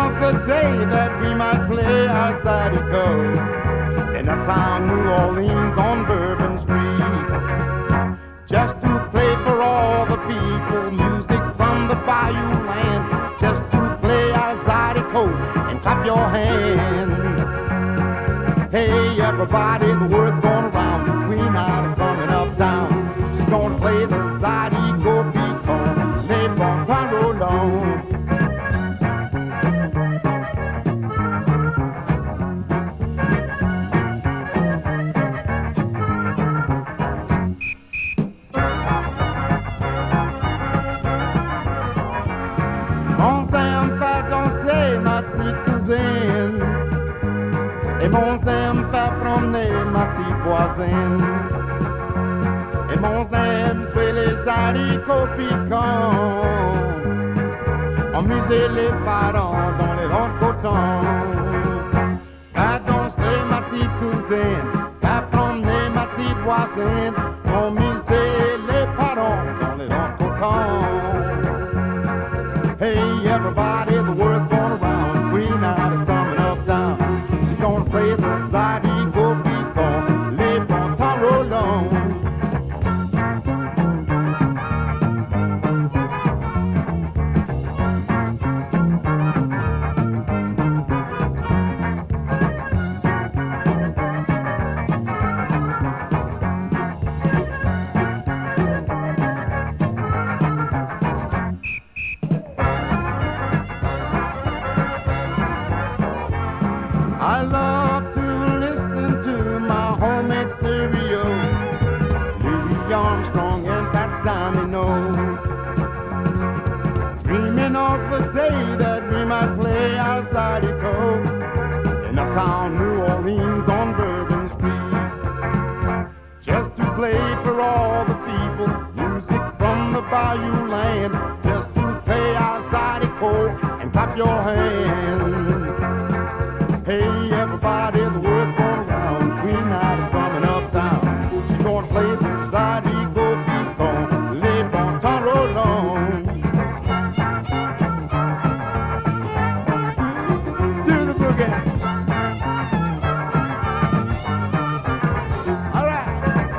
of the day that we might play outside the coast in uptown New Orleans on Bourbon Street. Just to play for all the people, music from the Bayou land. Just to play outside the coast and clap your hands. Hey everybody, the word's going around. The Queen Isle is coming uptown. She's gonna play the Zydeco Beacon. Les Bon Temps Roulants. Mon Sam fait danser ma petite cousine. Et mon Sam fait promener ma petite voisine. Et mon Sam fait les haricots piquants. Amuser les parents dans les rangs de coton. Fait danser ma petite cousine. Fait promener ma petite voisine. Amuser les parents dans les rangs de coton. Hey everybody, the word's going around. Queen Isle is coming uptown. She's gonna play the Zydeco Beacon. Les Bon Temps Roulants. I love to listen to my homemade stereo. Louis Armstrong and Fats Domino. Dreaming of the day that we might play outside the coast in uptown New Orleans on Bourbon Street. Just to play for all the people, music from the Bayou land. Just to play outside the coast and clap your hands. Hey everybody, the word's going around. Queen Isle is coming uptown. She's gonna play the Zydeco Beacon. Les Bon Temps Roulants. Do the boogie. All right.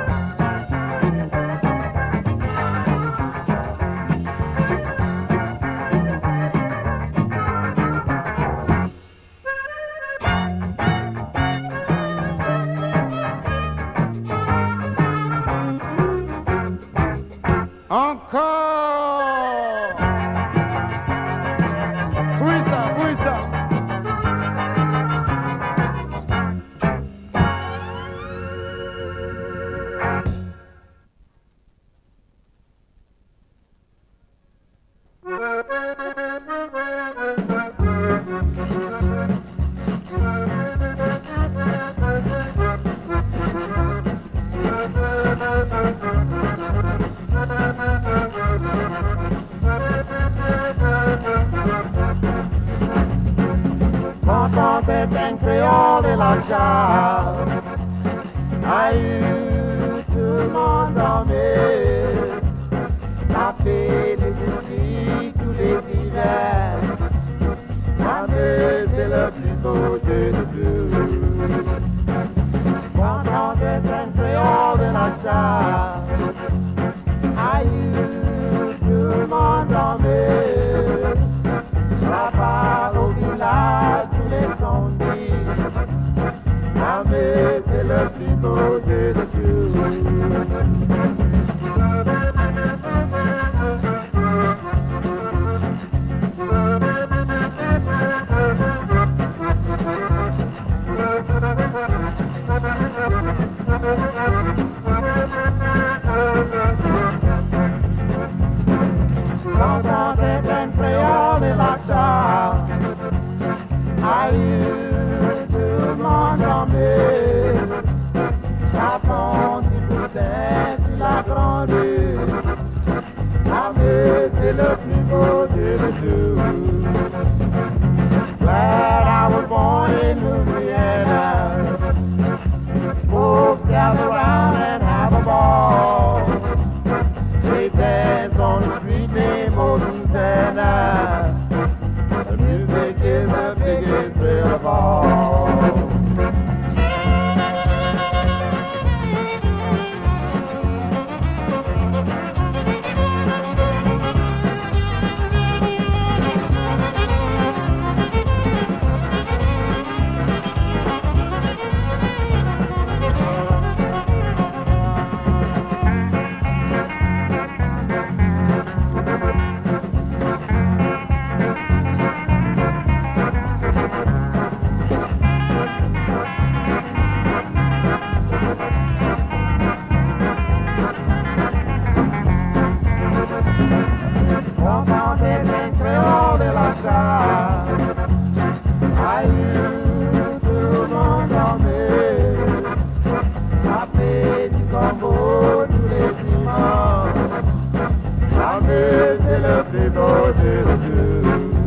Encore! Oui ça, oui ça! Quand on était un créole et la charte a eu tout le monde dormir. Ça fait les musiques tous les hivers. Jamais c'est le plus beau jeu de blues. Quand on était un créole et la charte a eu tout le monde dormir. Ça part au village tous les samedis. Jamais c'est le plus beau jeu de blues.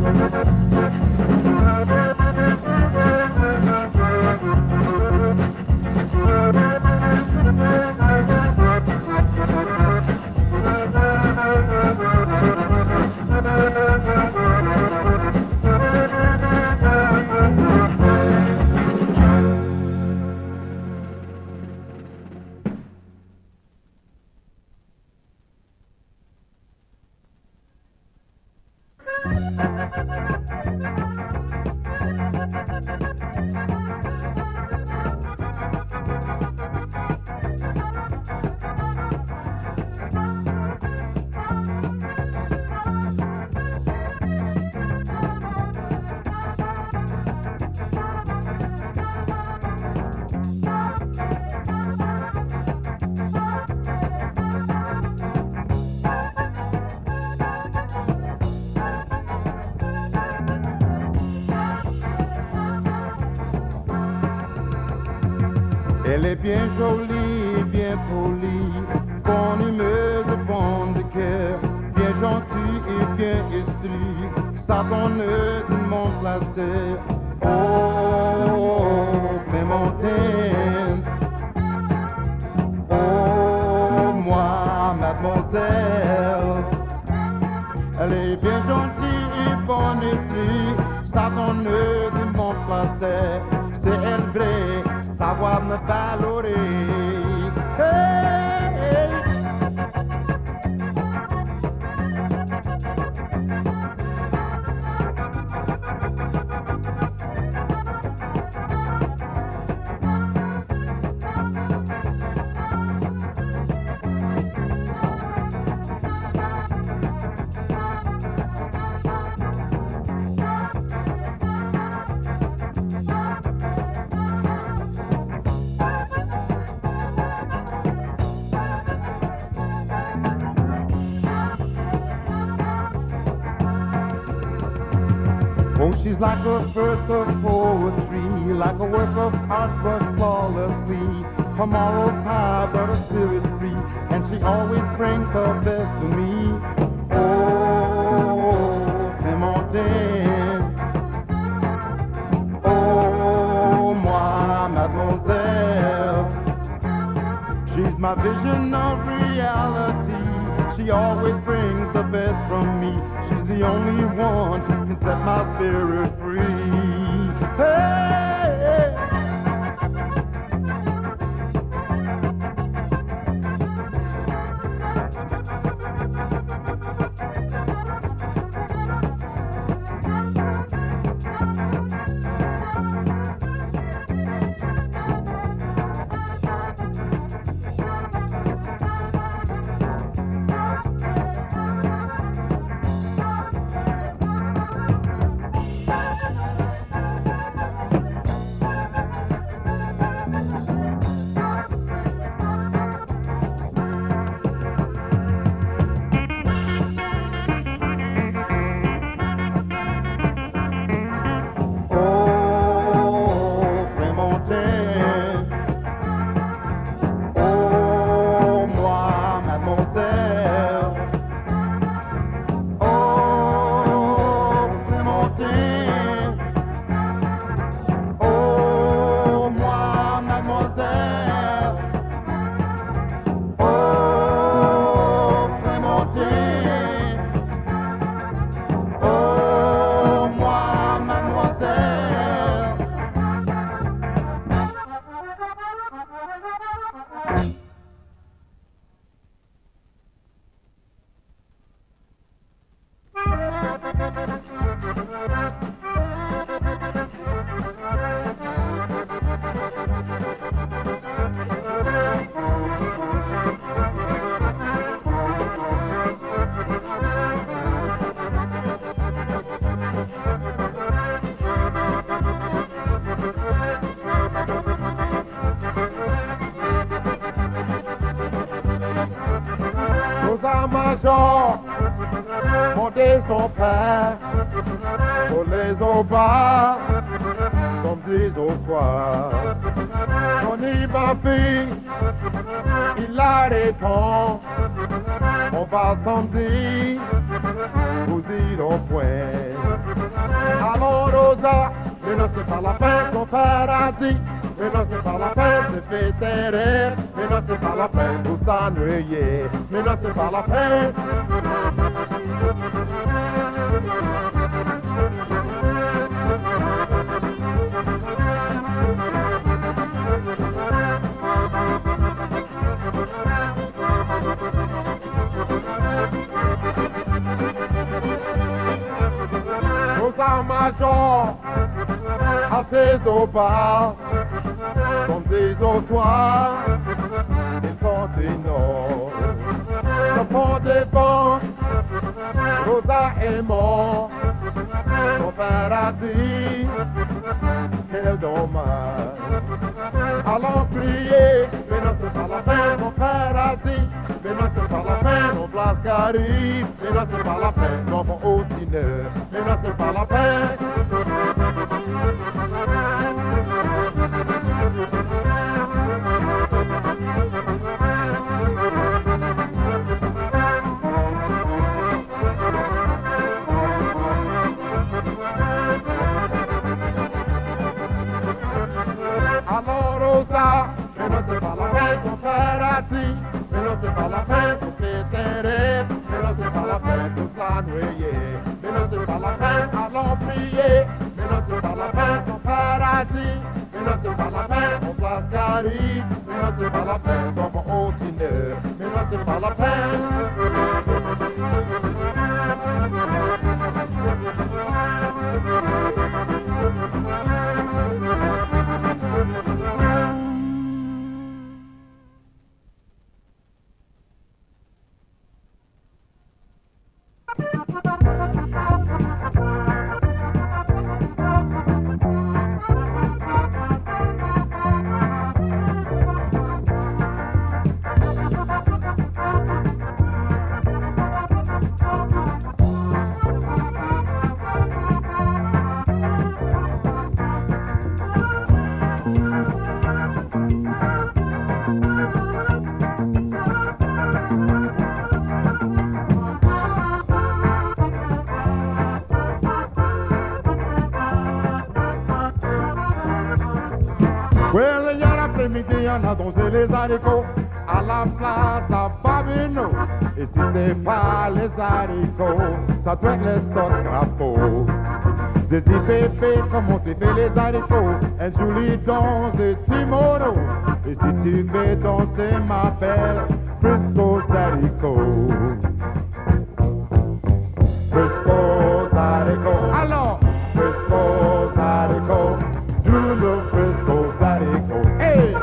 Elle est bien jolie, bien polie, bonne humeuse, bonne de cœur, bien gentille et bien instruite, ça donne de mon placeur. Oh, Clémentine, oh, moi, mademoiselle, elle est bien gentille et bonne esprit, ça donne de mon placeur, c'est elle vraie. Savoir me valorer. Hey, hey. Oh, she's like a verse of poetry, like a work of art but flawlessly. Her morals high but her spirit's free, and she always brings her best to me. Oh, Clémentine, oh, moi, mademoiselle, she's my vision of reality. She always brings the best from me. She's the only one who can set my spirit free. Hey, hey. Major, monter son père, pour les au bas, samedi au soir. On y va vite, il la répond, on va samedi, vous y au point. rosa, mais non c'est pas la peine ton paradis. Mais non c'est pas la peine de fêter, mais non c'est pas la peine pour s'ennuyer, mais non c'est pas la peine. Rosa Major, à tes au bar, sont tes au soir, c'est continent. Le pont des banques, Rosa est mort, son paradis, quel dommage. Allons prier, mais non c'est pas la peine, mon paradis, mais non c'est pas la peine, mon Blascari, mais non c'est pas la peine, mon Hautineur, mais non c'est pas la peine. Alors Rosa, mais non c'est pas la peine son paradis, mais non c'est pas la peine pour fêter, mais non c'est pas la peine pour s'ennuyer, mais non c'est pas la peine allons prier, mais non c'est pas la peine son paradis, mais non c'est pas la peine mon Blascari, mais non c'est pas la peine son Hautineur, mais non c'est pas la peine. Well, hier après-midi, on a dansé les haricots à la place à Babino. Et si c'était pas les haricots, ça doit être les autres crapauds. J'ai dit, Pépé, comment tu fais les haricots? Un joli danse de Timono. Et si tu veux danser, m'appelle Frisco's haricots. Frisco's haricots. Alors, Frisco's haricots. Do the Frisco's haricots. Hey!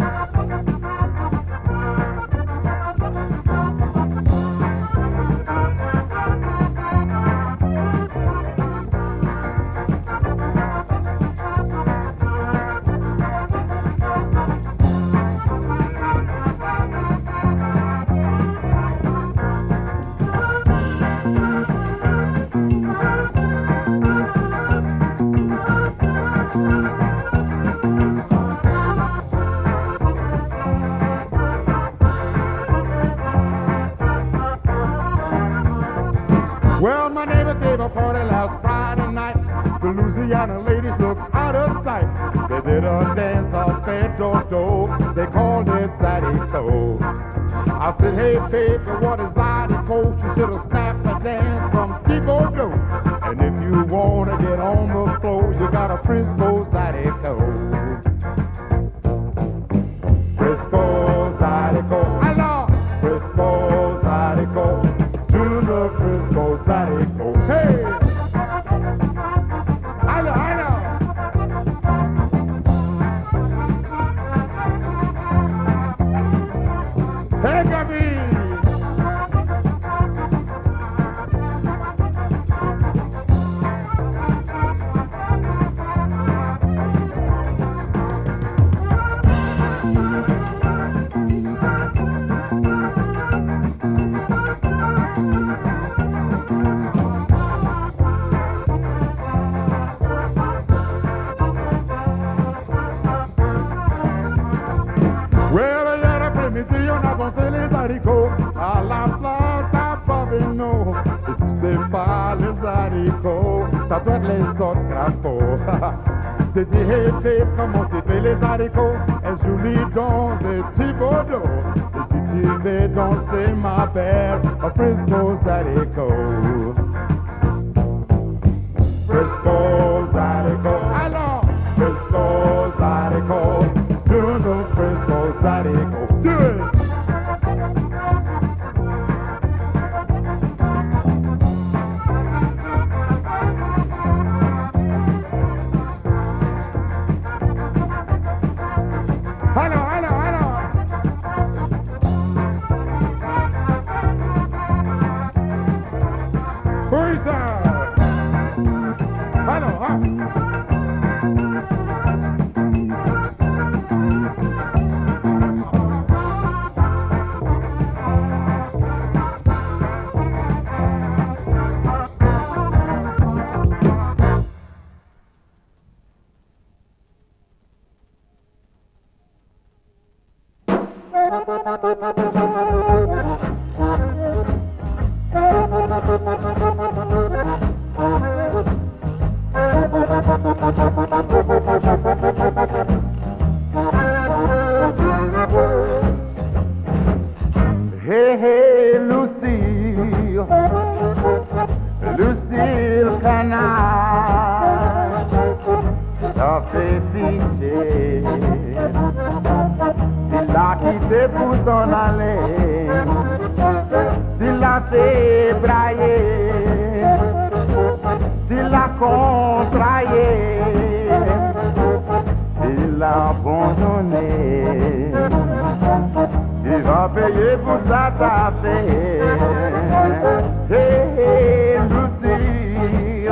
Well, my neighbor gave a party last Friday night. The Louisiana ladies looked out of sight. They did a dance off their do-do. They called it Zydeco. I said, hey, baby, what is Zydeco? She should have snapped the dance from Thibodeau. And if you want to get on the floor, you got a Frisco's Zydeco. Frisco's Zydeco. Hello! Frisco's Zydeco. To the Frisco's Zydeco. Hey! I know. Hey, Gabby! Well, hier après-midi, on a dansé les haricots à la place à Babino. Et si c'était pas les haricots, ça doit être les autres crapauds. Tu dis, hey babe, comment tu fais les haricots? Elle joue dans des petits bordeaux. Et si tu veux danser, ma belle, a Frisco's haricots. Frisco's haricots. Alors, Frisco's haricots. Do the Frisco's haricots. Do it! Hey, hey, Lucille, Lucille Canal, ça fait ficher. Tu l'as quitté pour t'en aller, tu l'as fait brailler, tu l'as contraillé, tu l'as abandonné. Tu vas payer pour ça ta fait. Hey, hey, Lucille,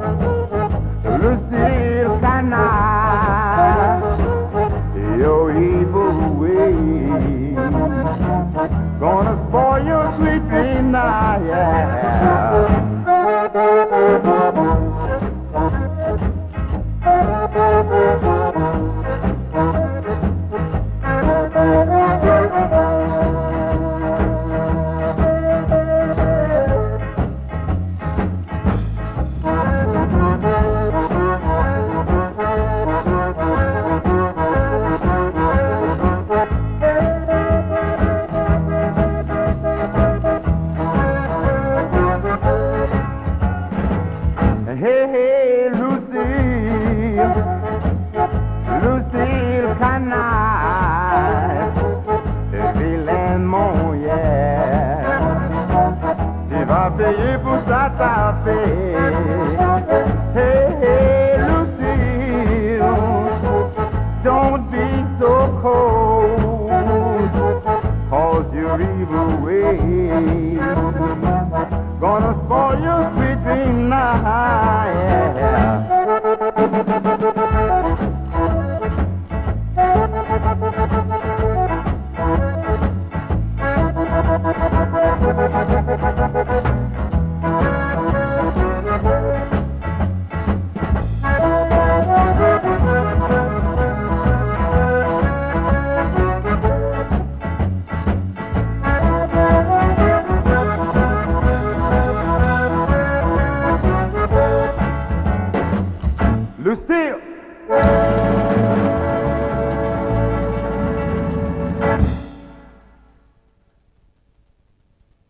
Lucille Canal, your evil ways gonna spoil your sweet dream now, yeah. Hey, hey, Lucille, Lucille Canal, vilain mon yeah, tu vas payer pour ça ta fait. Hey, hey, Lucille, don't be so cold, 'cause your evil ways gonna spoil your sweet dream now, yeah. Lucille!